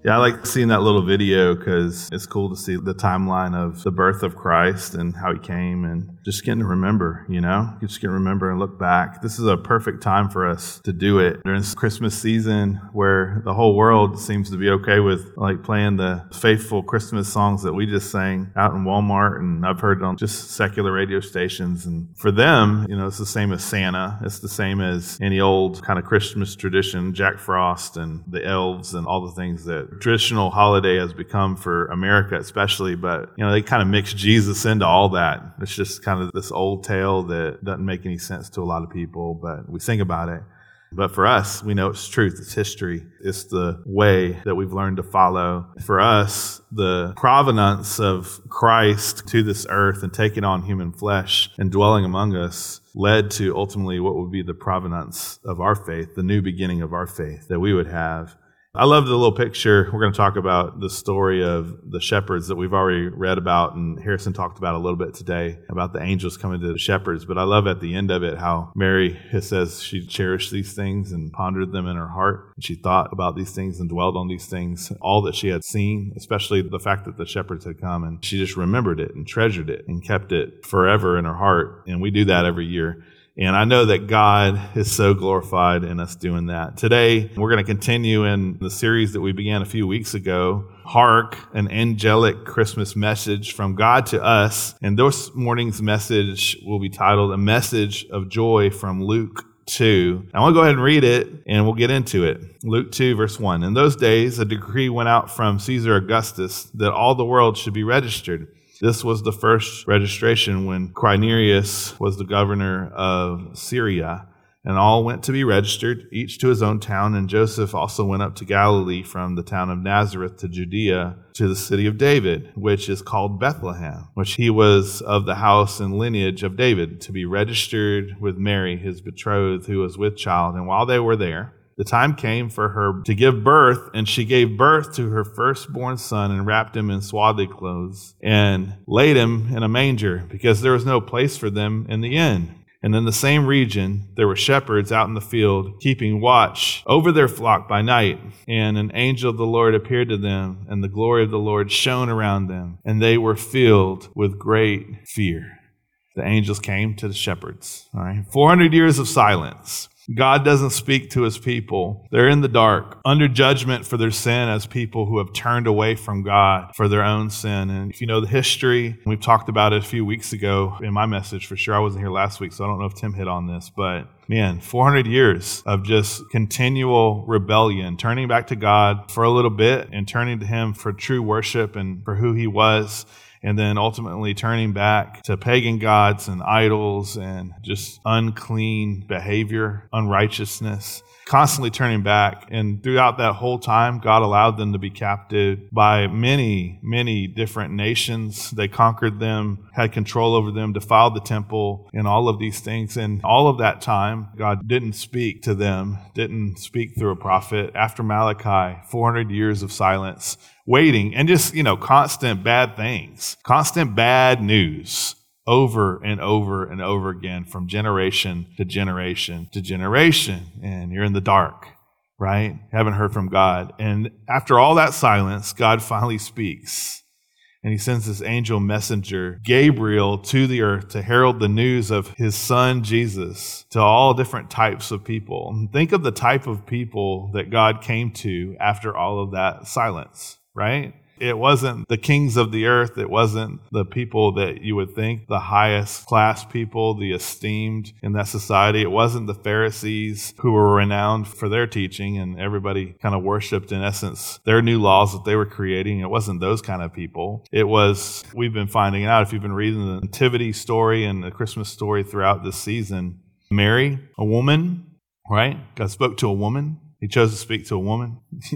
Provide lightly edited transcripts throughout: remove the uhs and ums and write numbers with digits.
Yeah, I like seeing that little video because it's cool to see the timeline of the birth of Christ and how he came and just getting to remember, just getting to remember and look back. This is a perfect time for us to do it during this Christmas season where the whole world seems to be okay with like playing the faithful Christmas songs that we just sang out in Walmart and I've heard on just secular radio stations. And for them, it's the same as Santa. It's the same as any old kind of Christmas tradition, Jack Frost and the elves and all the things that traditional holiday has become for America especially, but they kind of mix Jesus into all that. It's just kind of this old tale that doesn't make any sense to a lot of people, but we sing about it. But for us, we know it's truth, it's history, it's the way that we've learned to follow. For us, the provenance of Christ to this earth and taking on human flesh and dwelling among us led to ultimately what would be the provenance of our faith, the new beginning of our faith that we would have. I love the little picture. We're going to talk about the story of the shepherds that we've already read about, and Harrison talked about a little bit today about the angels coming to the shepherds. But I love at the end of it how Mary says she cherished these things and pondered them in her heart. And she thought about these things and dwelled on these things, all that she had seen, especially the fact that the shepherds had come. And she just remembered it and treasured it and kept it forever in her heart. And we do that every year. And I know that God is so glorified in us doing that. Today, we're going to continue in the series that we began a few weeks ago, Hark, an angelic Christmas message from God to us. And this morning's message will be titled, A Message of Joy from Luke 2. I want to go ahead and read it, and we'll get into it. Luke 2, verse 1. In those days, a decree went out from Caesar Augustus that all the world should be registered. This was the first registration when Quirinius was the governor of Syria, and all went to be registered, each to his own town. And Joseph also went up to Galilee from the town of Nazareth to Judea, to the city of David, which is called Bethlehem, which he was of the house and lineage of David, to be registered with Mary, his betrothed, who was with child. And while they were there, the time came for her to give birth, and she gave birth to her firstborn son and wrapped him in swaddling clothes and laid him in a manger because there was no place for them in the inn. And in the same region, there were shepherds out in the field keeping watch over their flock by night. And an angel of the Lord appeared to them, and the glory of the Lord shone around them, and they were filled with great fear. The angels came to the shepherds. All right, 400 years of silence. God doesn't speak to his people. They're in the dark, under judgment for their sin as people who have turned away from God for their own sin. And if you know the history, we've talked about it a few weeks ago in my message for sure. I wasn't here last week, so I don't know if Tim hit on this, but man, 400 years of just continual rebellion, turning back to God for a little bit and turning to him for true worship and for who he was. And then ultimately turning back to pagan gods and idols and just unclean behavior, unrighteousness, constantly turning back. And throughout that whole time, God allowed them to be captive by many, many different nations. They conquered them, had control over them, defiled the temple, and all of these things. And all of that time, God didn't speak to them, didn't speak through a prophet. After Malachi, 400 years of silence, waiting, and just, constant bad things, constant bad news over and over and over again from generation to generation to generation. And you're in the dark, right? Haven't heard from God. And after all that silence, God finally speaks. And he sends this angel messenger, Gabriel, to the earth to herald the news of his son, Jesus, to all different types of people. And think of the type of people that God came to after all of that silence. Right? It wasn't the kings of the earth. It wasn't the people that you would think, the highest class people, the esteemed in that society. It wasn't the Pharisees who were renowned for their teaching and everybody kind of worshiped, in essence, their new laws that they were creating. It wasn't those kind of people. It was, we've been finding out, if you've been reading the Nativity story and the Christmas story throughout this season, Mary, a woman, right? God spoke to a woman. He chose to speak to a woman.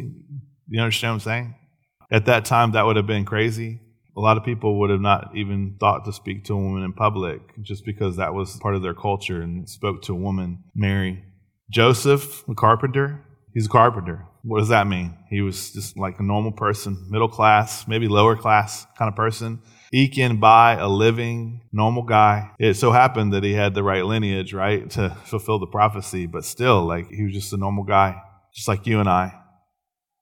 You understand what I'm saying? At that time, that would have been crazy. A lot of people would have not even thought to speak to a woman in public just because that was part of their culture, and spoke to a woman, Mary. Joseph, the carpenter, he's a carpenter. What does that mean? He was just like a normal person, middle class, maybe lower class kind of person, eking by a living, normal guy. It so happened that he had the right lineage, right, to fulfill the prophecy, but still, like, he was just a normal guy, just like you and I.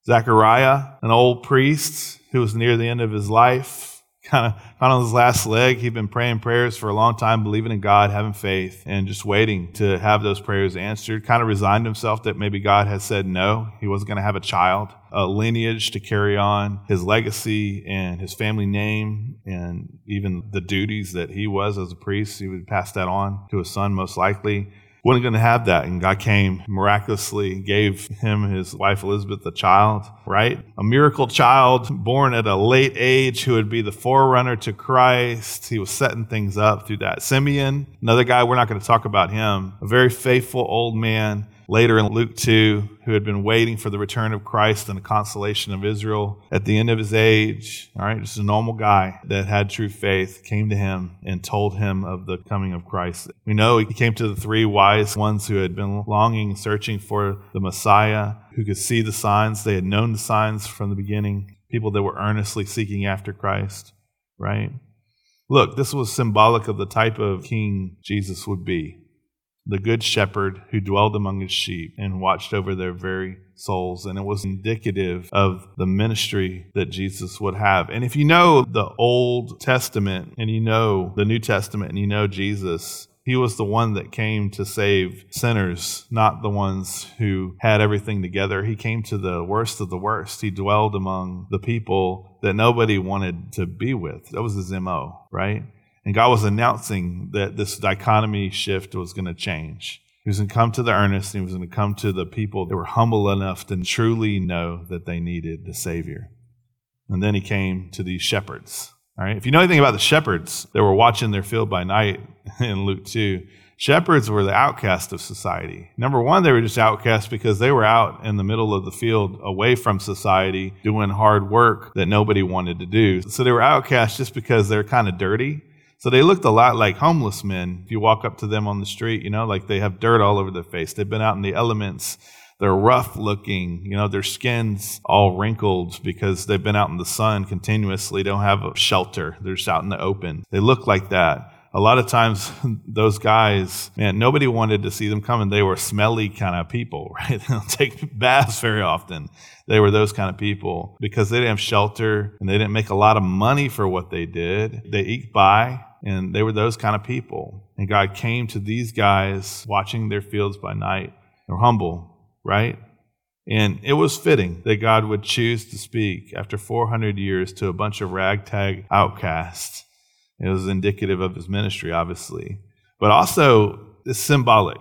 Zechariah, an old priest who was near the end of his life, kind of on his last leg. He'd been praying prayers for a long time, believing in God, having faith, and just waiting to have those prayers answered. Kind of resigned himself that maybe God had said no. He wasn't going to have a child, a lineage to carry on his legacy and his family name, and even the duties that he was as a priest. He would pass that on to his son, most likely. Wasn't going to have that. And God came miraculously, gave him his wife Elizabeth a child, right? A miracle child born at a late age who would be the forerunner to Christ. He was setting things up through that. Simeon, another guy, we're not going to talk about him, a very faithful old man. Later in Luke 2, who had been waiting for the return of Christ and the consolation of Israel at the end of his age, all right, just a normal guy that had true faith, came to him and told him of the coming of Christ. We know he came to the three wise ones who had been longing, searching for the Messiah, who could see the signs. They had known the signs from the beginning, people that were earnestly seeking after Christ, right? Look, this was symbolic of the type of king Jesus would be. The good shepherd who dwelled among his sheep and watched over their very souls. And it was indicative of the ministry that Jesus would have. And if you know the Old Testament and you know the New Testament and you know Jesus, he was the one that came to save sinners, not the ones who had everything together. He came to the worst of the worst. He dwelled among the people that nobody wanted to be with. That was his MO, right? And God was announcing that this dichotomy shift was going to change. He was going to come to the earnest, and he was going to come to the people that were humble enough to truly know that they needed the Savior. And then he came to these shepherds. All right. If you know anything about the shepherds that were watching their field by night in Luke 2, shepherds were the outcast of society. Number one, they were just outcasts because they were out in the middle of the field away from society doing hard work that nobody wanted to do. So they were outcasts just because they're kind of dirty. So they looked a lot like homeless men. If you walk up to them on the street, like they have dirt all over their face. They've been out in the elements. They're rough looking. Their skin's all wrinkled because they've been out in the sun continuously. They don't have a shelter. They're just out in the open. They look like that. A lot of times those guys, man, nobody wanted to see them coming. They were smelly kind of people, right? They don't take baths very often. They were those kind of people because they didn't have shelter and they didn't make a lot of money for what they did. They eked by. And they were those kind of people. And God came to these guys watching their fields by night. They were humble, right? And it was fitting that God would choose to speak after 400 years to a bunch of ragtag outcasts. It was indicative of his ministry, obviously. But also, it's symbolic.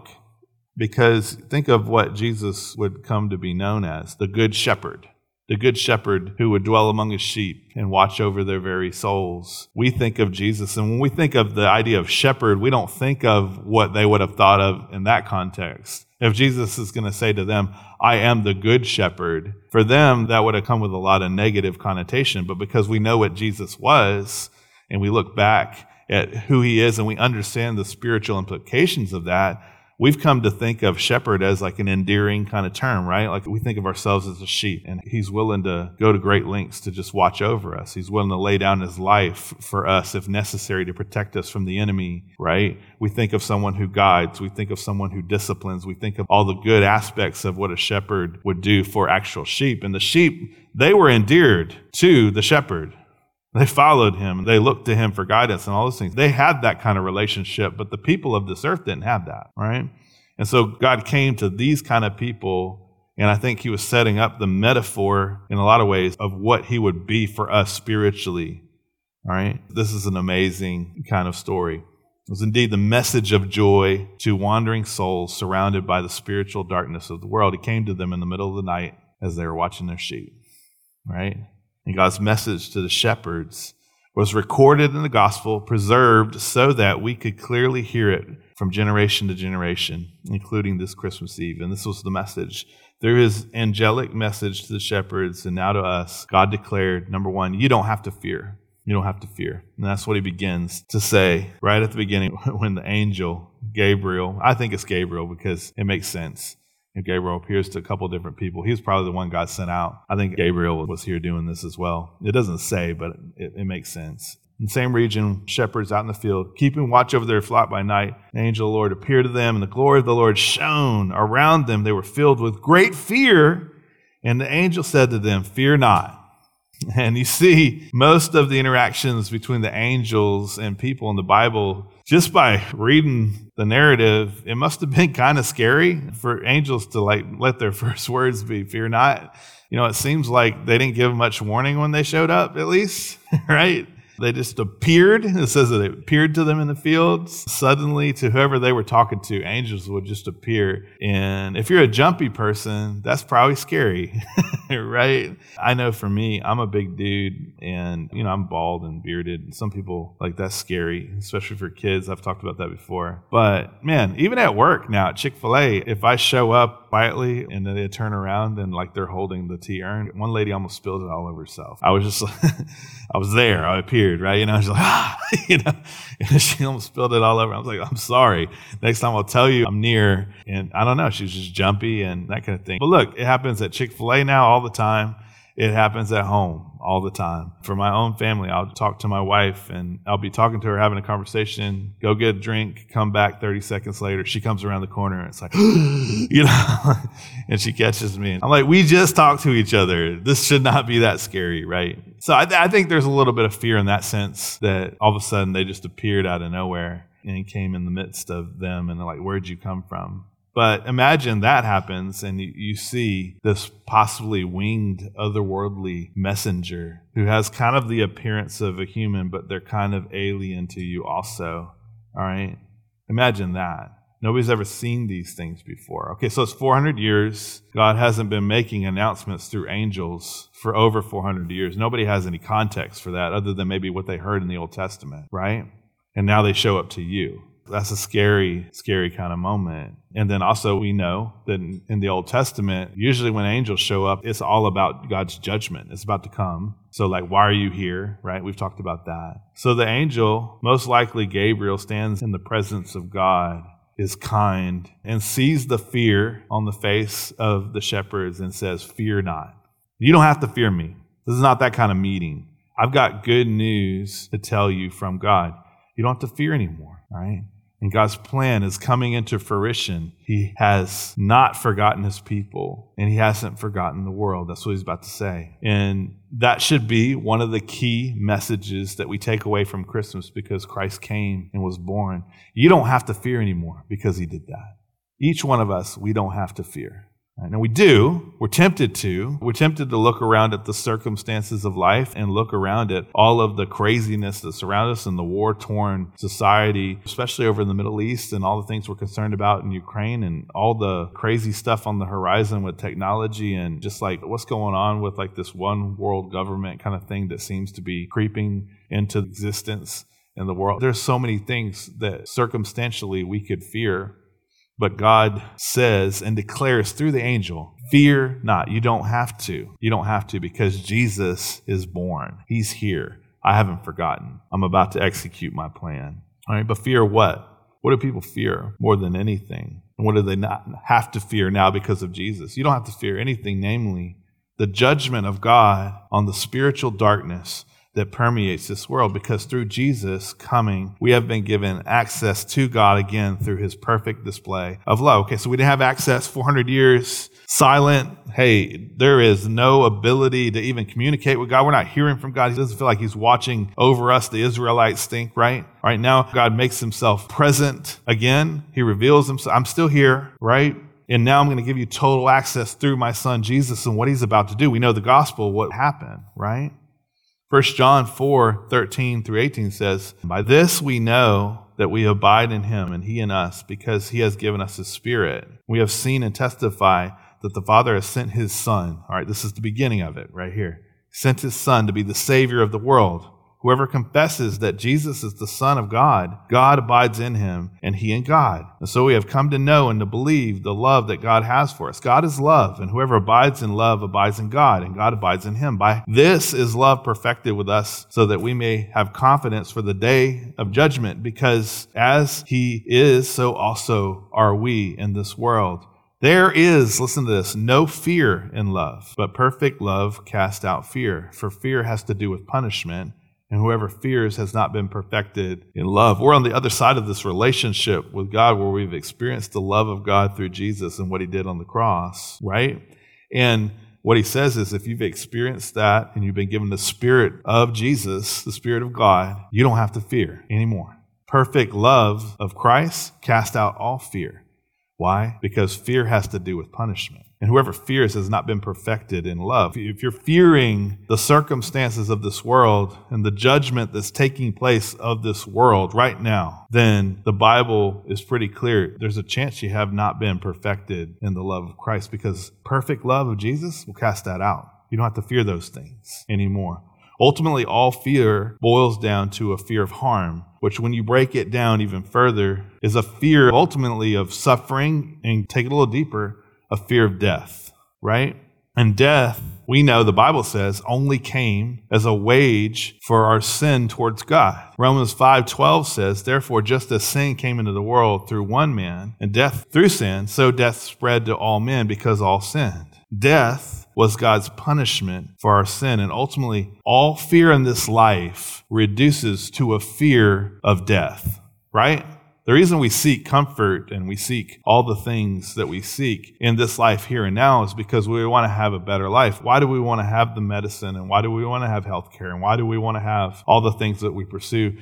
Because think of what Jesus would come to be known as, the Good Shepherd. The Good Shepherd who would dwell among his sheep and watch over their very souls. We think of Jesus, and when we think of the idea of shepherd, we don't think of what they would have thought of in that context. If Jesus is going to say to them, I am the Good Shepherd, for them that would have come with a lot of negative connotation. But because we know what Jesus was, and we look back at who he is, and we understand the spiritual implications of that, we've come to think of shepherd as like an endearing kind of term, right? Like we think of ourselves as a sheep, and he's willing to go to great lengths to just watch over us. He's willing to lay down his life for us if necessary to protect us from the enemy, right? We think of someone who guides. We think of someone who disciplines. We think of all the good aspects of what a shepherd would do for actual sheep. And the sheep, they were endeared to the shepherd. They followed him. They looked to him for guidance and all those things. They had that kind of relationship, but the people of this earth didn't have that, right? And so God came to these kind of people, and I think he was setting up the metaphor in a lot of ways of what he would be for us spiritually, all right? This is an amazing kind of story. It was indeed the message of joy to wandering souls surrounded by the spiritual darkness of the world. He came to them in the middle of the night as they were watching their sheep, right? And God's message to the shepherds was recorded in the gospel, preserved so that we could clearly hear it from generation to generation, including this Christmas Eve. And this was the message. Through his angelic message to the shepherds and now to us, God declared, number one, you don't have to fear. You don't have to fear. And that's what he begins to say right at the beginning when the angel, Gabriel, I think it's Gabriel because it makes sense. And Gabriel appears to a couple of different people. He was probably the one God sent out. I think Gabriel was here doing this as well. It doesn't say, but it makes sense. In the same region, shepherds out in the field, keeping watch over their flock by night, an angel of the Lord appeared to them, and the glory of the Lord shone around them. They were filled with great fear, And the angel said to them, "Fear not." And you see most of the interactions between the angels and people in the Bible, just by reading the narrative, it must have been kind of scary for angels to let their first words be, "Fear not." It seems like they didn't give much warning when they showed up, at least, right? They just appeared. It says that it appeared to them in the fields. Suddenly, to whoever they were talking to, angels would just appear. And if you're a jumpy person, that's probably scary, right? I know for me, I'm a big dude, and I'm bald and bearded. And some people that's scary, especially for kids. I've talked about that before. But man, even at work now at Chick-fil-A, if I show up quietly and then they turn around and they're holding the tea urn, one lady almost spilled it all over herself. I was just I was there. I appeared, right? I was like, and she almost spilled it all over. I was like, "I'm sorry. Next time I'll tell you I'm near." And I don't know. She was just jumpy and that kind of thing. But look, it happens at Chick-fil-A now all the time. It happens at home all the time. For my own family, I'll talk to my wife and I'll be talking to her, having a conversation, go get a drink, come back 30 seconds later. She comes around the corner and it's like, and she catches me. And I'm like, we just talked to each other. This should not be that scary, right? So I think there's a little bit of fear in that sense, that all of a sudden they just appeared out of nowhere and came in the midst of them and they're like, "Where'd you come from?" But imagine that happens and you see this possibly winged, otherworldly messenger who has kind of the appearance of a human, but they're kind of alien to you also. All right? Imagine that. Nobody's ever seen these things before. Okay, so it's 400 years. God hasn't been making announcements through angels for over 400 years. Nobody has any context for that other than maybe what they heard in the Old Testament, right? And now they show up to you. That's a scary, scary kind of moment. And then also we know that in the Old Testament, usually when angels show up, it's all about God's judgment. It's about to come. So why are you here, right? We've talked about that. So the angel, most likely Gabriel, stands in the presence of God, is kind, and sees the fear on the face of the shepherds and says, "Fear not." You don't have to fear me. This is not that kind of meeting. I've got good news to tell you from God. You don't have to fear anymore, right? And God's plan is coming into fruition. He has not forgotten his people, and he hasn't forgotten the world. That's what he's about to say. And that should be one of the key messages that we take away from Christmas, because Christ came and was born. You don't have to fear anymore because he did that. Each one of us, we don't have to fear. Now we do. We're tempted to. We're tempted to look around at the circumstances of life and look around at all of the craziness that surrounds us in the war-torn society, especially over in the Middle East, and all the things we're concerned about in Ukraine, and all the crazy stuff on the horizon with technology, and just what's going on with this one world government kind of thing that seems to be creeping into existence in the world. There's so many things that circumstantially we could fear. But God says and declares through the angel, "Fear not." You don't have to. You don't have to, because Jesus is born. He's here. I haven't forgotten. I'm about to execute my plan. All right, but fear what? What do people fear more than anything? And what do they not have to fear now because of Jesus? You don't have to fear anything, namely the judgment of God on the spiritual darkness that permeates this world, because through Jesus coming, we have been given access to God again through his perfect display of love. Okay, so we didn't have access 400 years, silent. Hey, there is no ability to even communicate with God. We're not hearing from God. He doesn't feel like he's watching over us. The Israelites think, right? All right, now God makes himself present again. He reveals himself. I'm still here, right? And now I'm going to give you total access through my son Jesus and what he's about to do. We know the gospel, what happened, right? 1 John 4:13-18 says, "By this we know that we abide in him and he in us, because he has given us his Spirit. We have seen and testify that the Father has sent his Son." All right, this is the beginning of it right here. He sent his Son to be the Savior of the world. Whoever confesses that Jesus is the Son of God, God abides in him and he in God. And so we have come to know and to believe the love that God has for us. God is love, and whoever abides in love abides in God, and God abides in him. By this is love perfected with us, so that we may have confidence for the day of judgment, because as he is, so also are we in this world. There is, listen to this, no fear in love, but perfect love casts out fear. For fear has to do with punishment, and whoever fears has not been perfected in love. We're on the other side of this relationship with God, where we've experienced the love of God through Jesus and what he did on the cross, right? And what he says is if you've experienced that and you've been given the Spirit of Jesus, the Spirit of God, you don't have to fear anymore. Perfect love of Christ casts out all fear. Why? Because fear has to do with punishment. And whoever fears has not been perfected in love. If you're fearing the circumstances of this world and the judgment that's taking place of this world right now, then the Bible is pretty clear. There's a chance you have not been perfected in the love of Christ, because perfect love of Jesus will cast that out. You don't have to fear those things anymore. Ultimately, all fear boils down to a fear of harm, which when you break it down even further is a fear ultimately of suffering, and take it a little deeper, a fear of death, right? And death, we know the Bible says, only came as a wage for our sin towards God. Romans 5:12 says, therefore, just as sin came into the world through one man, and death through sin, so death spread to all men because all sinned. Death was God's punishment for our sin. And ultimately, all fear in this life reduces to a fear of death, right? The reason we seek comfort and we seek all the things that we seek in this life here and now is because we want to have a better life. Why do we want to have the medicine? And why do we want to have healthcare? And why do we want to have all the things that we pursue?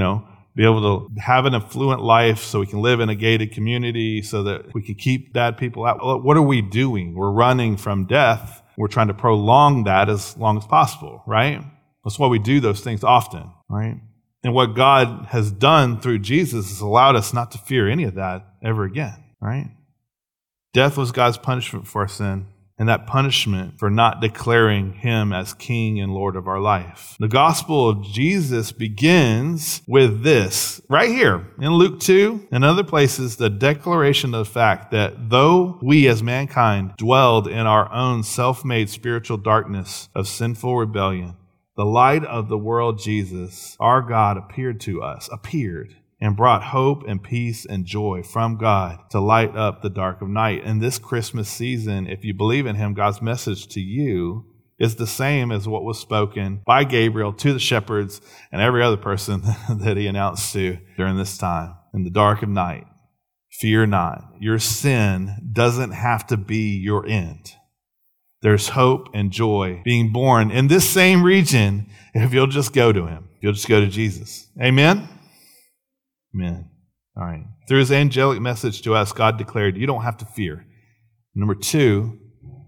Be able to have an affluent life so we can live in a gated community so that we can keep bad people out. What are we doing? We're running from death. We're trying to prolong that as long as possible, right? That's why we do those things often, right? And what God has done through Jesus has allowed us not to fear any of that ever again, right? Death was God's punishment for our sin, and that punishment for not declaring him as King and Lord of our life. The gospel of Jesus begins with this, right here in Luke 2 and other places, the declaration of the fact that though we as mankind dwelled in our own self-made spiritual darkness of sinful rebellion, the light of the world, Jesus, our God, appeared and brought hope and peace and joy from God to light up the dark of night. And this Christmas season, if you believe in him, God's message to you is the same as what was spoken by Gabriel to the shepherds and every other person that he announced to during this time. In the dark of night, fear not. Your sin doesn't have to be your end. There's hope and joy being born in this same region if you'll just go to him. You'll just go to Jesus. Amen? Amen. All right. Through his angelic message to us, God declared, you don't have to fear. Number 2,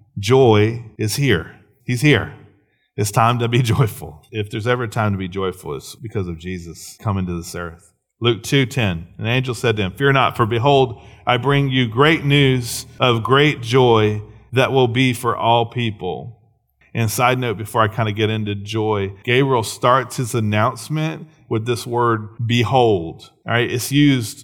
joy is here. He's here. It's time to be joyful. If there's ever a time to be joyful, it's because of Jesus coming to this earth. Luke 2:10, an angel said to him, fear not, for behold, I bring you great news of great joy that will be for all people. And side note, before I kind of get into joy, Gabriel starts his announcement with this word, behold. All right, it's used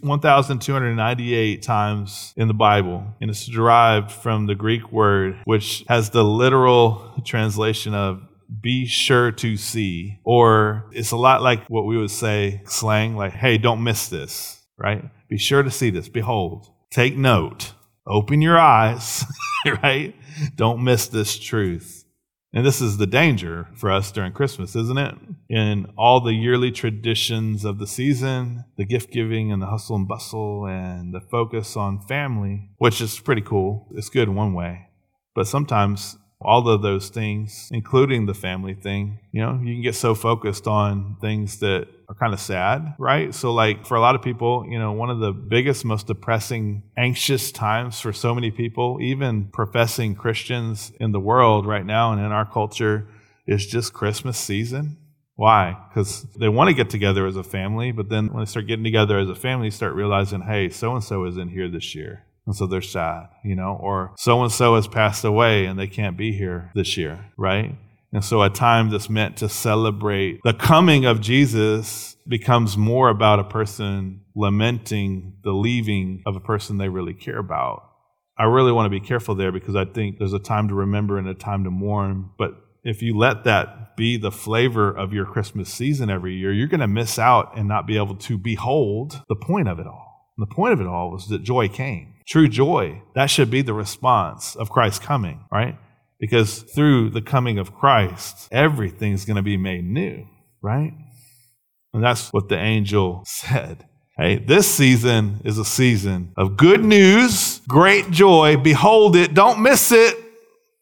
1,298 times in the Bible, and it's derived from the Greek word, which has the literal translation of be sure to see, or it's a lot like what we would say, slang, like, hey, don't miss this, right? Be sure to see this. Behold, take note, open your eyes, right? Don't miss this truth. And this is the danger for us during Christmas, isn't it? In all the yearly traditions of the season, the gift giving and the hustle and bustle and the focus on family, which is pretty cool. It's good in one way. But sometimes all of those things, including the family thing, you can get so focused on things that are kind of sad, right? So like for a lot of people, one of the biggest, most depressing, anxious times for so many people, even professing Christians in the world right now and in our culture, is just Christmas season. Why? Because they want to get together as a family, but then when they start getting together as a family, start realizing, hey, so-and-so isn't here this year. And so they're sad, or so-and-so has passed away and they can't be here this year, right? And so a time that's meant to celebrate the coming of Jesus becomes more about a person lamenting the leaving of a person they really care about. I really want to be careful there because I think there's a time to remember and a time to mourn. But if you let that be the flavor of your Christmas season every year, you're going to miss out and not be able to behold the point of it all. And the point of it all was that joy came. True joy, that should be the response of Christ coming, right? Because through the coming of Christ, everything's going to be made new, right? And that's what the angel said. Hey, this season is a season of good news, great joy. Behold it, don't miss it.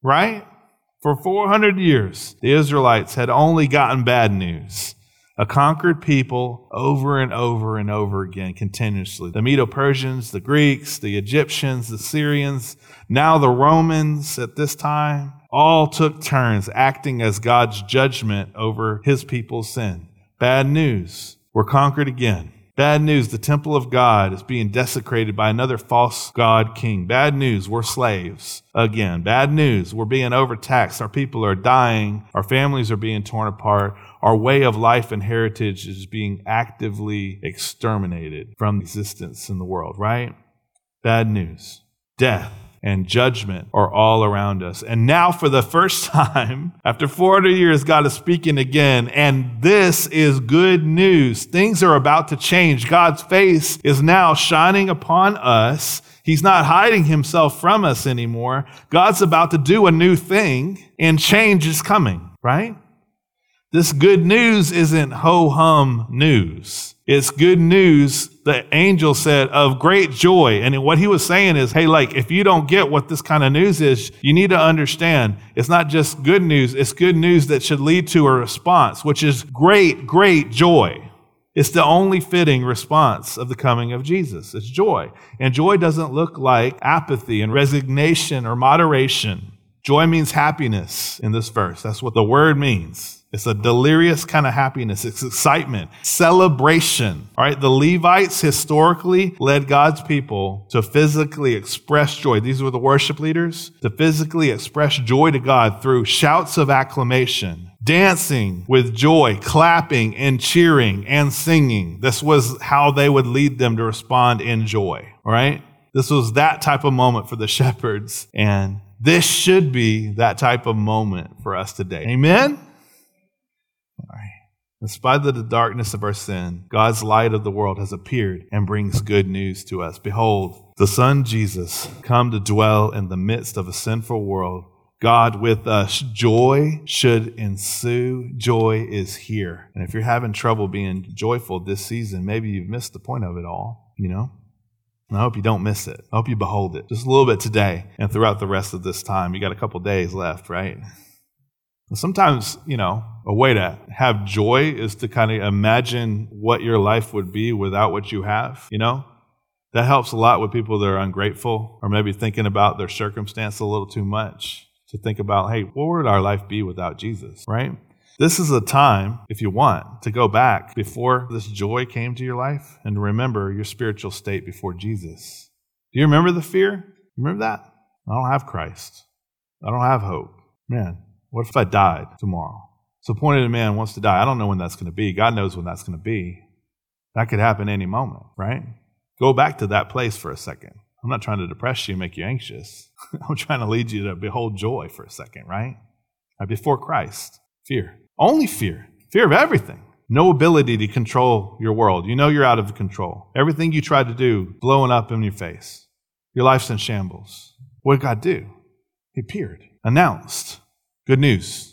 right? For 400 years, the Israelites had only gotten bad news. A conquered people over and over and over again, continuously. The Medo-Persians, the Greeks, the Egyptians, the Syrians, now the Romans at this time, all took turns acting as God's judgment over his people's sin. Bad news. We're conquered again. Bad news. The temple of God is being desecrated by another false god king. Bad news. We're slaves again. Bad news. We're being overtaxed. Our people are dying. Our families are being torn apart. Our way of life and heritage is being actively exterminated from existence in the world, right? Bad news. Death and judgment are all around us. And now for the first time, after 400 years, God is speaking again. And this is good news. Things are about to change. God's face is now shining upon us. He's not hiding himself from us anymore. God's about to do a new thing, and change is coming, right? This good news isn't ho-hum news. It's good news, the angel said, of great joy. And what he was saying is, hey, like, if you don't get what this kind of news is, you need to understand it's not just good news. It's good news that should lead to a response, which is great, great joy. It's the only fitting response of the coming of Jesus. It's joy. And joy doesn't look like apathy and resignation or moderation. Joy means happiness in this verse. That's what the word means. It's a delirious kind of happiness. It's excitement, celebration. All right. The Levites historically led God's people to physically express joy. These were the worship leaders, to physically express joy to God through shouts of acclamation, dancing with joy, clapping and cheering and singing. This was how they would lead them to respond in joy. All right. This was that type of moment for the shepherds. And this should be that type of moment for us today. Amen. All right. In spite of the darkness of our sin, God's light of the world has appeared and brings good news to us. Behold, the Son Jesus come to dwell in the midst of a sinful world. God with us. Joy should ensue. Joy is here. And if you're having trouble being joyful this season, maybe you've missed the point of it all, you know? And I hope you don't miss it. I hope you behold it just a little bit today and throughout the rest of this time. You got a couple days left, right? Sometimes, a way to have joy is to kind of imagine what your life would be without what you have, That helps a lot with people that are ungrateful or maybe thinking about their circumstance a little too much, to think about, hey, what would our life be without Jesus, right? This is a time, if you want, to go back before this joy came to your life and remember your spiritual state before Jesus. Do you remember the fear? Remember that? I don't have Christ. I don't have hope. Man, what if I died tomorrow? So appointed man wants to die. I don't know when that's going to be. God knows when that's going to be. That could happen any moment, right? Go back to that place for a second. I'm not trying to depress you and make you anxious. I'm trying to lead you to behold joy for a second, right? Before Christ, fear. Only fear. Fear of everything. No ability to control your world. You're out of control. Everything you try to do, blowing up in your face. Your life's in shambles. What did God do? He appeared, announced. Good news.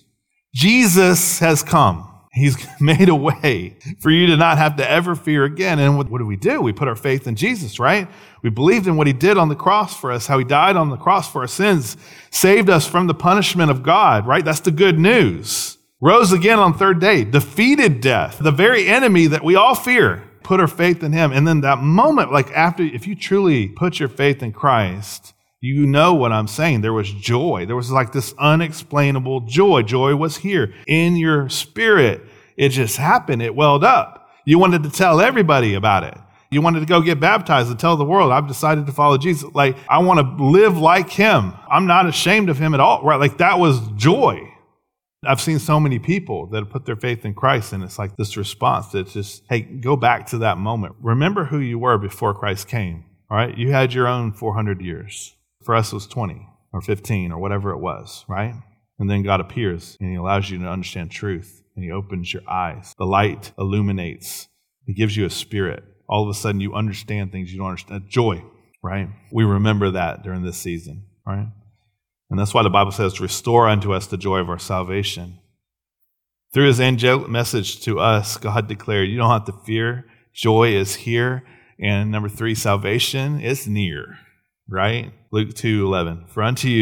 Jesus has come. He's made a way for you to not have to ever fear again. And what do? We put our faith in Jesus, right? We believed in what he did on the cross for us, how he died on the cross for our sins, saved us from the punishment of God, right? That's the good news. Rose again on third day, defeated death, the very enemy that we all fear. Put our faith in him. And then that moment, if you truly put your faith in Christ, you know what I'm saying. There was joy. There was this unexplainable joy. Joy was here in your spirit. It just happened. It welled up. You wanted to tell everybody about it. You wanted to go get baptized and tell the world, I've decided to follow Jesus. I want to live like him. I'm not ashamed of him at all. Right? That was joy. I've seen so many people that have put their faith in Christ, and it's like this response that's just, hey, go back to that moment. Remember who you were before Christ came. All right? You had your own 400 years. For us, it was 20 or 15 or whatever it was, right? And then God appears and he allows you to understand truth and he opens your eyes. The light illuminates. He gives you a spirit. All of a sudden, you understand things you don't understand. Joy, right? We remember that during this season, right? And that's why the Bible says, restore unto us the joy of our salvation. Through his angelic message to us, God declared, you don't have to fear. Joy is here. And number 3, salvation is near. Right? Luke 2:11. For unto you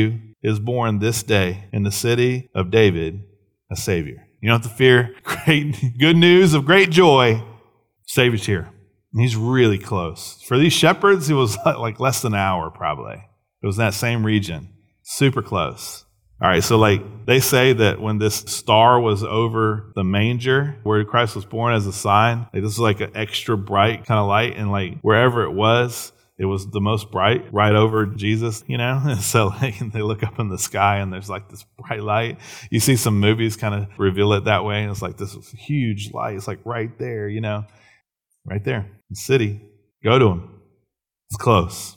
is born this day in the city of David a Savior. You don't have to fear. Great good news of great joy. Savior's here. And he's really close. For these shepherds, it was like less than an hour probably. It was in that same region. Super close. All right, so they say that when this star was over the manger where Christ was born as a sign, this is like an extra bright kind of light, and wherever it was the most bright right over Jesus, And so they look up in the sky and there's this bright light. You see some movies kind of reveal it that way, and it's this huge light. It's right there, right there, the city. Go to him. It's close.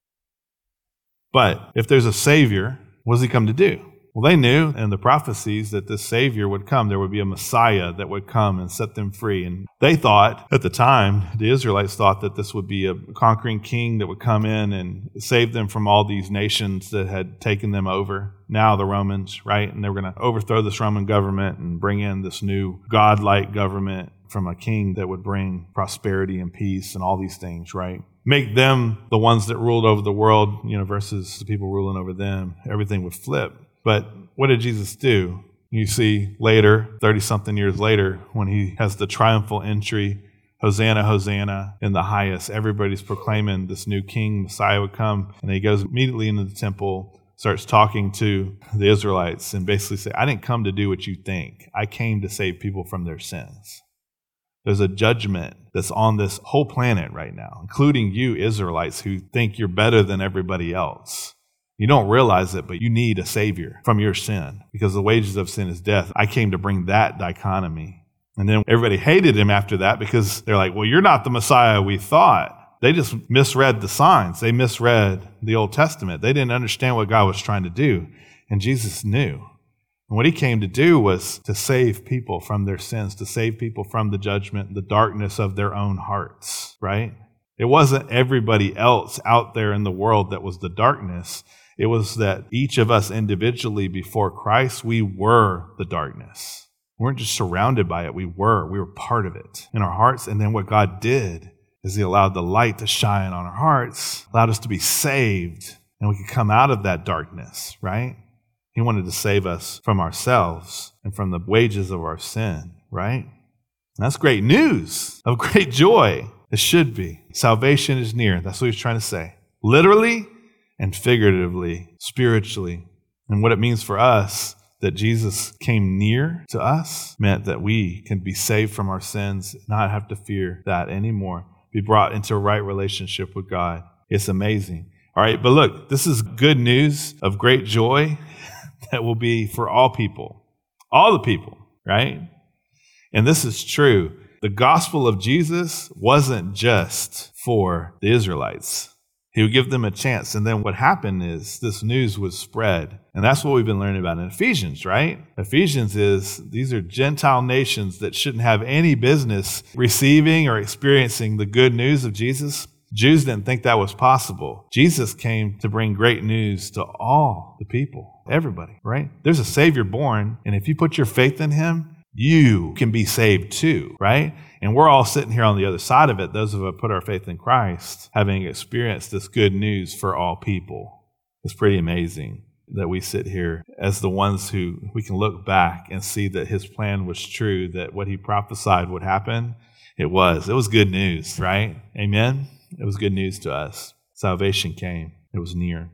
But if there's a Savior, what does he come to do? Well, they knew in the prophecies that this Savior would come. There would be a Messiah that would come and set them free. And they thought, at the time, the Israelites thought that this would be a conquering king that would come in and save them from all these nations that had taken them over. Now the Romans, right? And they were going to overthrow this Roman government and bring in this new godlike government from a king that would bring prosperity and peace and all these things, right? Make them the ones that ruled over the world, versus the people ruling over them. Everything would flip. But what did Jesus do? You see later, 30-something years later, when he has the triumphal entry, Hosanna, Hosanna, in the highest. Everybody's proclaiming this new king, Messiah would come. And he goes immediately into the temple, starts talking to the Israelites, and basically say, I didn't come to do what you think. I came to save people from their sins. There's a judgment that's on this whole planet right now, including you Israelites who think you're better than everybody else. You don't realize it, but you need a Savior from your sin because the wages of sin is death. I came to bring that dichotomy. And then everybody hated him after that because they're like, well, you're not the Messiah we thought. They just misread the signs. They misread the Old Testament. They didn't understand what God was trying to do. And Jesus knew. And what he came to do was to save people from their sins, to save people from the judgment, the darkness of their own hearts, right? It wasn't everybody else out there in the world that was the darkness. It was that each of us individually before Christ, we were the darkness. We weren't just surrounded by it. We were part of it in our hearts. And then what God did is he allowed the light to shine on our hearts, allowed us to be saved, and we could come out of that darkness, right? He wanted to save us from ourselves and from the wages of our sin, right? And that's great news of great joy. It should be. Salvation is near. That's what he's trying to say. Literally and figuratively, spiritually. And what it means for us that Jesus came near to us meant that we can be saved from our sins, not have to fear that anymore, be brought into a right relationship with God. It's amazing. All right, but look, this is good news of great joy that will be for all people, all the people, right? And this is true. The gospel of Jesus wasn't just for the Israelites. He would give them a chance. And then what happened is this news was spread. And that's what we've been learning about in Ephesians, right? Ephesians is these are Gentile nations that shouldn't have any business receiving or experiencing the good news of Jesus. Jews didn't think that was possible. Jesus came to bring great news to all the people, everybody, right? There's a Savior born, and if you put your faith in him, you can be saved too, right? And we're all sitting here on the other side of it, those of us who put our faith in Christ, having experienced this good news for all people. It's pretty amazing that we sit here as the ones who we can look back and see that his plan was true, that what he prophesied would happen, it was good news, right? Amen? It was good news to us. Salvation came. It was near.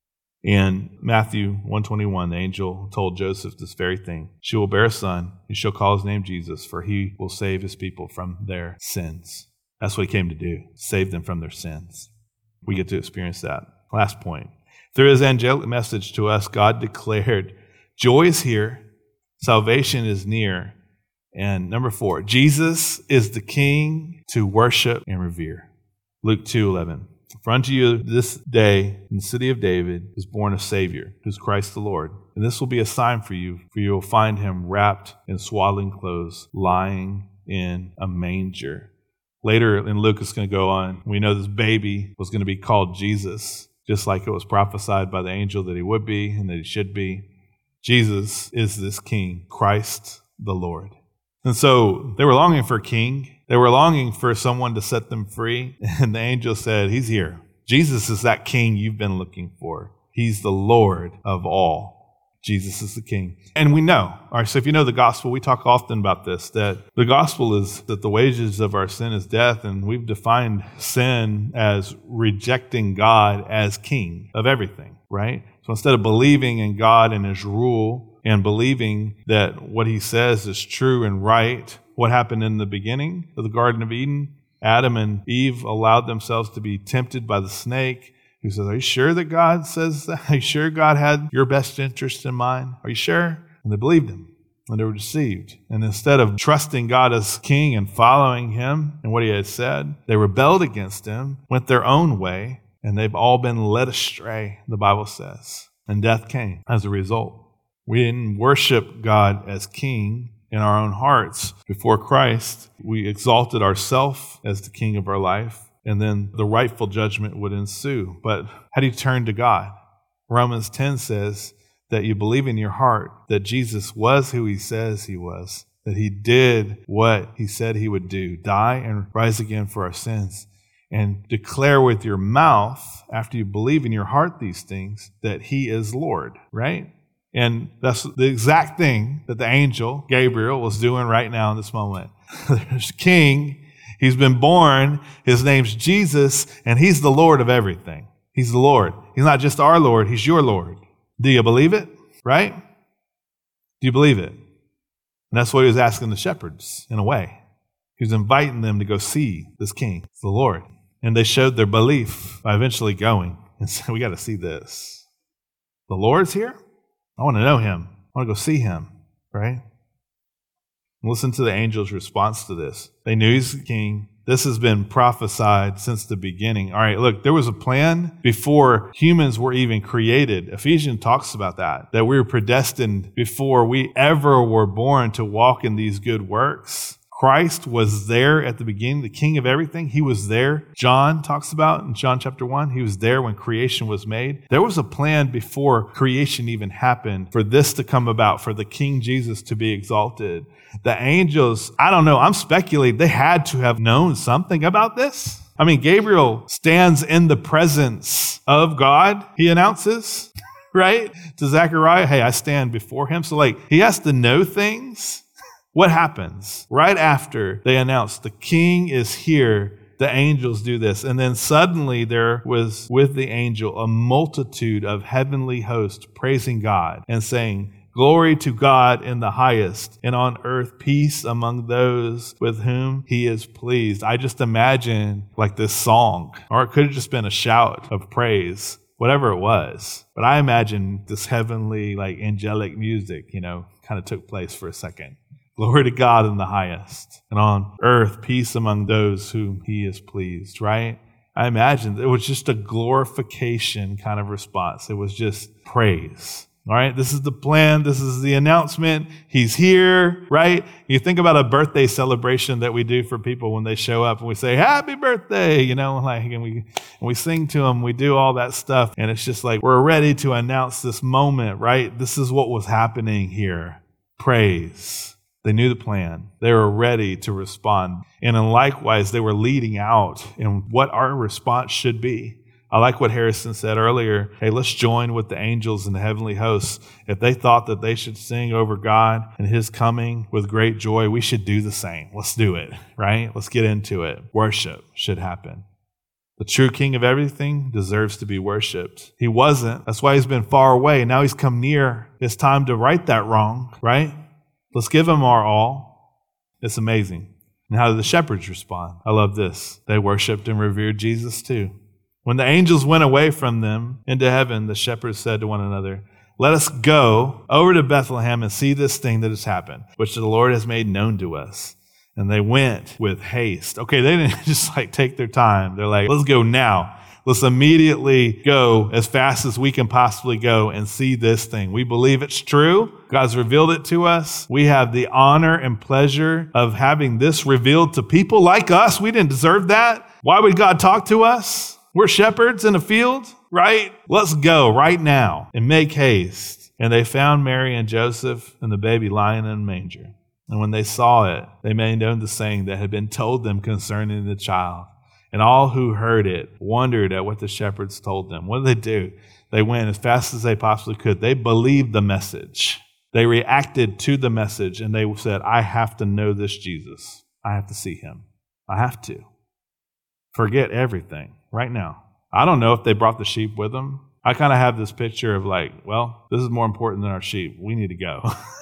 In Matthew 1:21, the angel told Joseph this very thing. She will bear a son. You shall call his name Jesus, for he will save his people from their sins. That's what he came to do, save them from their sins. We get to experience that. Last point. Through his angelic message to us, God declared, joy is here, salvation is near, and number 4, Jesus is the King to worship and revere. Luke 2:11. For unto you this day in the city of David is born a Savior, who's Christ the Lord. And this will be a sign for you will find him wrapped in swaddling clothes, lying in a manger. Later in Luke, it's going to go on. We know this baby was going to be called Jesus, just like it was prophesied by the angel that he would be and that he should be. Jesus is this King, Christ the Lord. And so they were longing for a king. They were longing for someone to set them free. And the angel said, he's here. Jesus is that king you've been looking for. He's the Lord of all. Jesus is the King. And we know, all right, so if you know the gospel, we talk often about this, that the gospel is that the wages of our sin is death, and we've defined sin as rejecting God as King of everything, right? So instead of believing in God and His rule and believing that what He says is true and right, what happened in the beginning of the Garden of Eden? Adam and Eve allowed themselves to be tempted by the snake, who says, are you sure that God says that? Are you sure God had your best interest in mind? Are you sure? And they believed him, and they were deceived. And instead of trusting God as King and following Him and what He had said, they rebelled against Him, went their own way, and they've all been led astray, the Bible says. And death came as a result. We didn't worship God as King in our own hearts before Christ. We exalted ourselves as the King of our life, and then the rightful judgment would ensue. But how do you turn to God? Romans 10 says that you believe in your heart that Jesus was who He says He was, that He did what He said He would do, die and rise again for our sins, and declare with your mouth, after you believe in your heart these things, that He is Lord, right? And that's the exact thing that the angel, Gabriel, was doing right now in this moment. There's a King. He's been born. His name's Jesus, and He's the Lord of everything. He's the Lord. He's not just our Lord. He's your Lord. Do you believe it? Right? Do you believe it? And that's what He was asking the shepherds, in a way. He was inviting them to go see this King, the Lord. And they showed their belief by eventually going and saying, we got to see this. The Lord's here? I want to know Him. I want to go see Him, right? Listen to the angel's response to this. They knew He's the King. This has been prophesied since the beginning. All right, look, there was a plan before humans were even created. Ephesians talks about that we were predestined before we ever were born to walk in these good works. Christ was there at the beginning, the King of everything. He was there. John talks about in John chapter 1, He was there when creation was made. There was a plan before creation even happened for this to come about, for the King Jesus to be exalted. The angels, I don't know, I'm speculating, they had to have known something about this. I mean, Gabriel stands in the presence of God, he announces, right? To Zechariah, hey, I stand before Him. So he has to know things. What happens? Right after they announce the King is here, the angels do this. And then suddenly there was with the angel a multitude of heavenly hosts praising God and saying, glory to God in the highest, and on earth peace among those with whom He is pleased. I just imagine this song, or it could have just been a shout of praise, whatever it was. But I imagine this heavenly, angelic music, kind of took place for a second. Glory to God in the highest, and on earth peace among those whom He is pleased, right? I imagine it was just a glorification kind of response. It was just praise. All right, this is the plan. This is the announcement. He's here, right? You think about a birthday celebration that we do for people when they show up and we say, happy birthday, and we sing to them. We do all that stuff. And it's just we're ready to announce this moment, right? This is what was happening here. Praise. They knew the plan. They were ready to respond. And likewise, they were leading out in what our response should be. I like what Harrison said earlier. Hey, let's join with the angels and the heavenly hosts. If they thought that they should sing over God and His coming with great joy, we should do the same. Let's do it, right? Let's get into it. Worship should happen. The true King of everything deserves to be worshiped. He wasn't. That's why He's been far away. Now He's come near. It's time to right that wrong, right? Let's give Him our all. It's amazing. And how did the shepherds respond? I love this. They worshiped and revered Jesus too. When the angels went away from them into heaven, the shepherds said to one another, let us go over to Bethlehem and see this thing that has happened, which the Lord has made known to us. And they went with haste. Okay, they didn't just take their time. They're let's go now. Let's immediately go as fast as we can possibly go and see this thing. We believe it's true. God's revealed it to us. We have the honor and pleasure of having this revealed to people like us. We didn't deserve that. Why would God talk to us? We're shepherds in a field, right? Let's go right now and make haste. And they found Mary and Joseph and the baby lying in a manger. And when they saw it, they made known the saying that had been told them concerning the child. And all who heard it wondered at what the shepherds told them. What did they do? They went as fast as they possibly could. They believed the message. They reacted to the message, and they said, I have to know this Jesus. I have to see him. I have to. Forget everything right now. I don't know if they brought the sheep with them. I kind of have this picture of this is more important than our sheep. We need to go,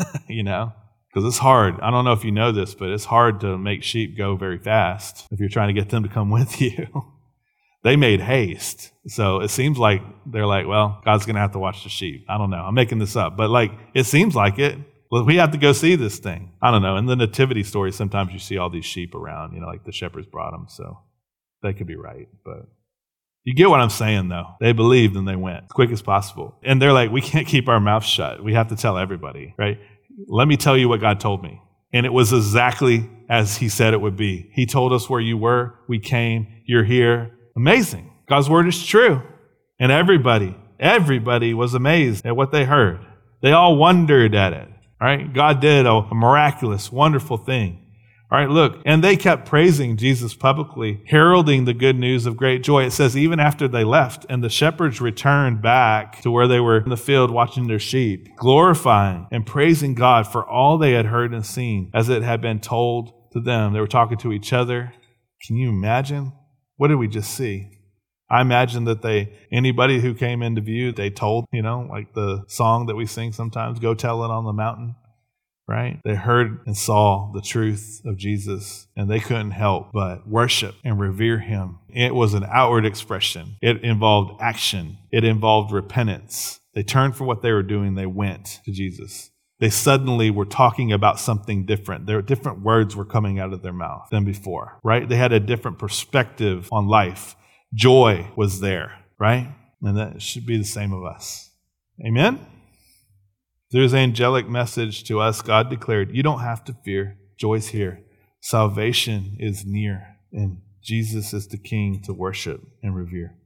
because it's hard. I don't know if you know this, but it's hard to make sheep go very fast if you're trying to get them to come with you. They made haste. So it seems like they're God's going to have to watch the sheep. I don't know. I'm making this up, but it seems like it. Well, we have to go see this thing. I don't know. In the nativity story, sometimes you see all these sheep around, the shepherds brought them. So they could be right, but you get what I'm saying, though. They believed and they went as quick as possible. And they're we can't keep our mouth shut. We have to tell everybody, right? Let me tell you what God told me. And it was exactly as he said it would be. He told us where you were. We came. You're here. Amazing. God's word is true. And everybody was amazed at what they heard. They all wondered at it. All right. God did a miraculous, wonderful thing. All right, look, and they kept praising Jesus publicly, heralding the good news of great joy. It says even after they left and the shepherds returned back to where they were in the field watching their sheep, glorifying and praising God for all they had heard and seen as it had been told to them. They were talking to each other. Can you imagine? What did we just see? I imagine that anybody who came into view, they told, like the song that we sing sometimes, go tell it on the mountain. Right? They heard and saw the truth of Jesus, and they couldn't help but worship and revere him. It was an outward expression. It involved action. It involved repentance. They turned from what they were doing. They went to Jesus. They suddenly were talking about something different. Different words were coming out of their mouth than before, right? They had a different perspective on life. Joy was there, right? And that should be the same of us. Amen? Through his angelic message to us, God declared, you don't have to fear. Joy's here. Salvation is near, and Jesus is the King to worship and revere.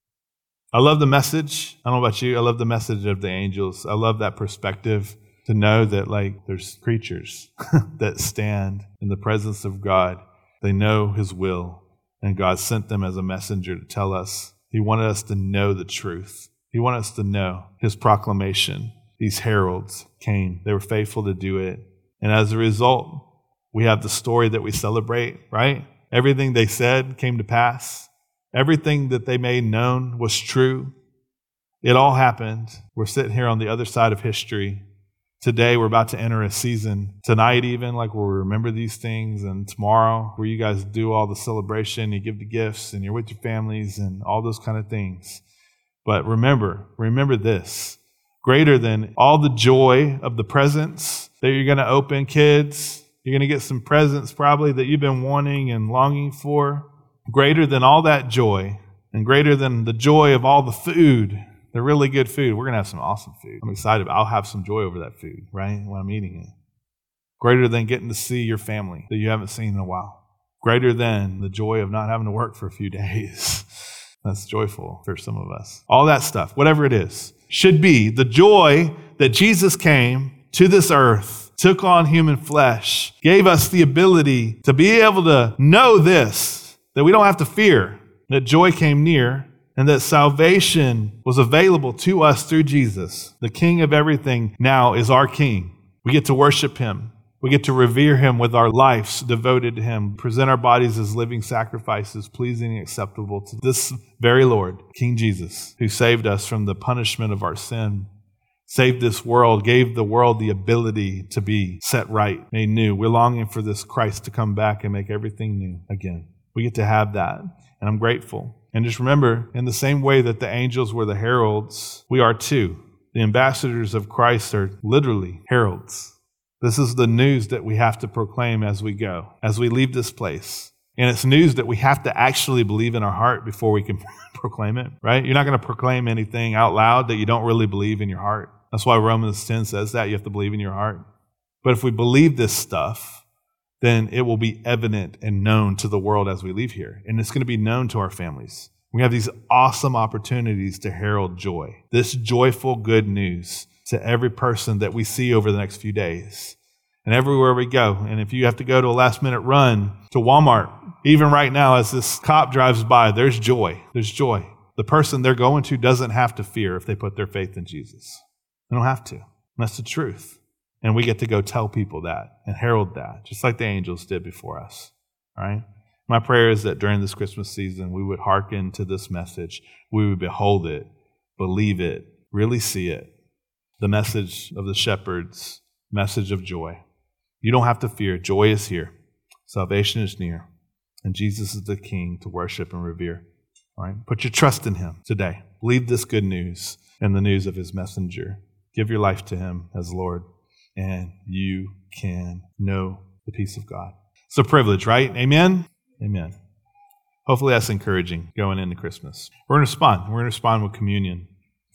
I love the message. I don't know about you. I love the message of the angels. I love that perspective to know that there's creatures that stand in the presence of God. They know his will, and God sent them as a messenger to tell us. He wanted us to know the truth. He wanted us to know his proclamation. These heralds came. They were faithful to do it. And as a result, we have the story that we celebrate, right? Everything they said came to pass. Everything that they made known was true. It all happened. We're sitting here on the other side of history. Today, we're about to enter a season. Tonight even, we'll remember these things. And tomorrow, where you guys do all the celebration, you give the gifts, and you're with your families and all those kind of things. But remember this. Greater than all the joy of the presents that you're going to open, kids. You're going to get some presents probably that you've been wanting and longing for. Greater than all that joy and greater than the joy of all the food, the really good food. We're going to have some awesome food. I'm excited. I'll have some joy over that food, right, when I'm eating it. Greater than getting to see your family that you haven't seen in a while. Greater than the joy of not having to work for a few days. That's joyful for some of us. All that stuff, whatever it is, should be the joy that Jesus came to this earth, took on human flesh, gave us the ability to be able to know this, that we don't have to fear, that joy came near, and that salvation was available to us through Jesus. The King of everything now is our King. We get to worship him. We get to revere him with our lives devoted to him, present our bodies as living sacrifices, pleasing and acceptable to this very Lord, King Jesus, who saved us from the punishment of our sin, saved this world, gave the world the ability to be set right, made new. We're longing for this Christ to come back and make everything new again. We get to have that, and I'm grateful. And just remember, in the same way that the angels were the heralds, we are too. The ambassadors of Christ are literally heralds. This is the news that we have to proclaim as we go, as we leave this place. And it's news that we have to actually believe in our heart before we can proclaim it, right? You're not going to proclaim anything out loud that you don't really believe in your heart. That's why Romans 10 says that. You have to believe in your heart. But if we believe this stuff, then it will be evident and known to the world as we leave here. And it's going to be known to our families. We have these awesome opportunities to herald joy, this joyful good news to every person that we see over the next few days. and everywhere we go. And if you have to go to a last-minute run to Walmart, even right now as this cop drives by, there's joy. There's joy. The person they're going to doesn't have to fear if they put their faith in Jesus. They don't have to. And that's the truth. And we get to go tell people that and herald that, just like the angels did before us. All right? My prayer is that during this Christmas season, we would hearken to this message. We would behold it, believe it, really see it. The message of the shepherds, message of joy. You don't have to fear. Joy is here. Salvation is near. And Jesus is the King to worship and revere. All right? Put your trust in him today. Believe this good news and the news of his messenger. Give your life to him as Lord, and you can know the peace of God. It's a privilege, right? Amen? Amen. Hopefully that's encouraging going into Christmas. We're going to respond. We're going to respond with communion.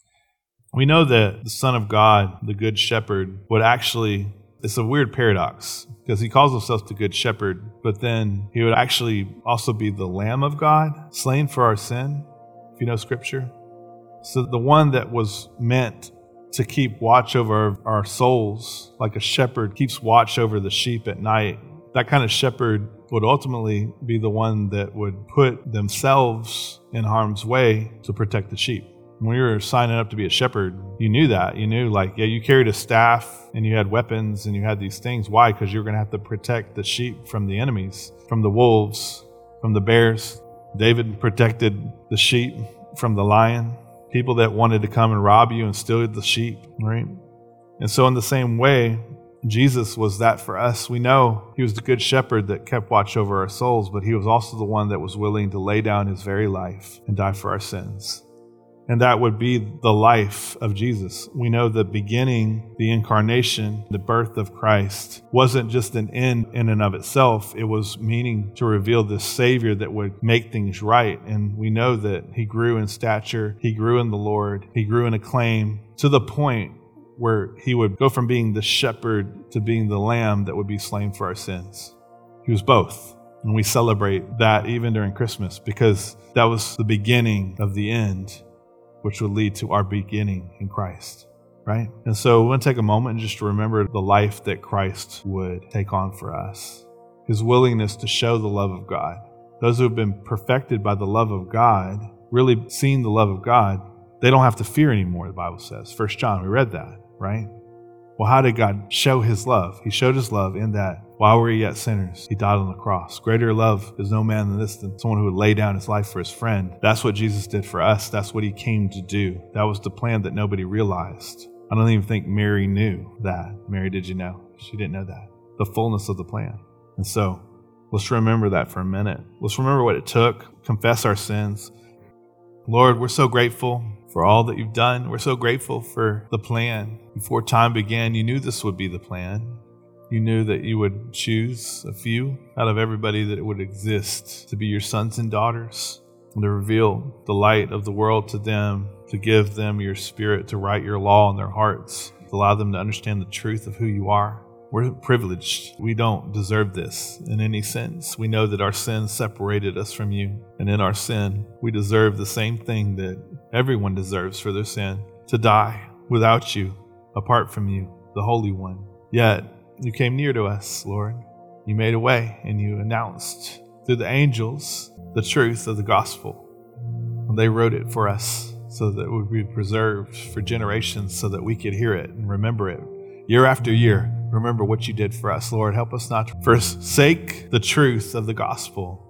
We know that the Son of God, the Good Shepherd, would actually, it's a weird paradox because he calls himself the Good Shepherd, but then he would actually also be the Lamb of God, slain for our sin, if you know Scripture. So the one that was meant to keep watch over our souls, like a shepherd keeps watch over the sheep at night, that kind of shepherd would ultimately be the one that would put themselves in harm's way to protect the sheep. When you were signing up to be a shepherd, you knew that. You knew, you carried a staff and you had weapons and you had these things. Why? Because you were going to have to protect the sheep from the enemies, from the wolves, from the bears. David protected the sheep from the lion, people that wanted to come and rob you and steal the sheep, right? And so in the same way, Jesus was that for us. We know he was the good shepherd that kept watch over our souls, but he was also the one that was willing to lay down his very life and die for our sins. And that would be the life of Jesus. We know the beginning, the incarnation, the birth of Christ wasn't just an end in and of itself. It was meaning to reveal this Savior that would make things right. And we know that he grew in stature, he grew in the Lord, he grew in acclaim to the point where he would go from being the shepherd to being the lamb that would be slain for our sins. He was both. And we celebrate that even during Christmas because that was the beginning of the end, which would lead to our beginning in Christ, right? And so we want to take a moment and just remember the life that Christ would take on for us. His willingness to show the love of God. Those who have been perfected by the love of God, really seen the love of God, they don't have to fear anymore, the Bible says. 1 John, we read that, right? Well, how did God show his love? He showed his love in that while we were yet sinners, he died on the cross. Greater love is no man than this, than someone who would lay down his life for his friend. That's what Jesus did for us. That's what he came to do. That was the plan that nobody realized. I don't even think Mary knew that. Mary, did you know? She didn't know that. The fullness of the plan. And so let's remember that for a minute. Let's remember what it took. Confess our sins. Lord, we're so grateful for all that you've done. We're so grateful for the plan. Before time began, you knew this would be the plan. You knew that you would choose a few out of everybody that would exist to be your sons and daughters, and to reveal the light of the world to them, to give them your Spirit, to write your law in their hearts, to allow them to understand the truth of who you are. We're privileged. We don't deserve this in any sense. We know that our sin separated us from you, and in our sin, we deserve the same thing that everyone deserves for their sin, to die without you, apart from you, the Holy One. Yet, you came near to us, Lord. You made a way, and you announced through the angels the truth of the gospel. And they wrote it for us so that it would be preserved for generations so that we could hear it and remember it. Year after year, remember what you did for us, Lord. Help us not to forsake the truth of the gospel,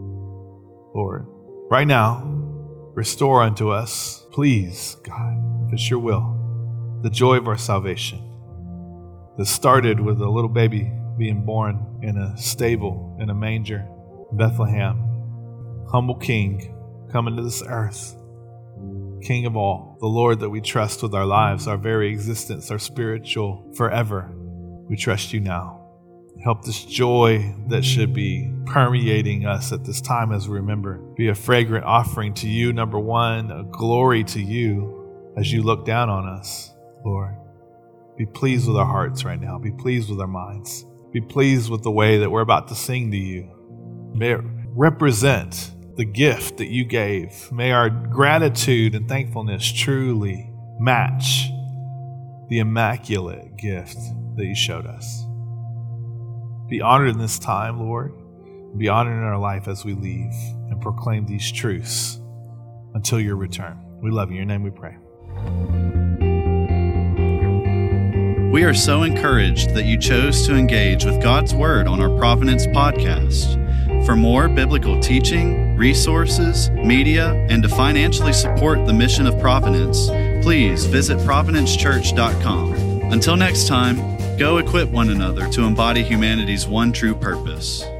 Lord. Right now, restore unto us, please, God, if it's your will, the joy of our salvation. That started with a little baby being born in a stable, in a manger, in Bethlehem. Humble King coming to this earth. King of all, the Lord that we trust with our lives, our very existence, our spiritual forever. We trust you now. Help this joy that should be permeating us at this time as we remember. Be a fragrant offering to you, number one, a glory to you as you look down on us, Lord. Be pleased with our hearts right now. Be pleased with our minds. Be pleased with the way that we're about to sing to you. May it represent the gift that you gave. May our gratitude and thankfulness truly match the immaculate gift that you showed us. Be honored in this time, Lord. Be honored in our life as we leave and proclaim these truths until your return. We love you. In your name we pray. We are so encouraged that you chose to engage with God's Word on our Providence podcast. For more biblical teaching, resources, media, and to financially support the mission of Providence, please visit providencechurch.com. Until next time, go equip one another to embody humanity's one true purpose.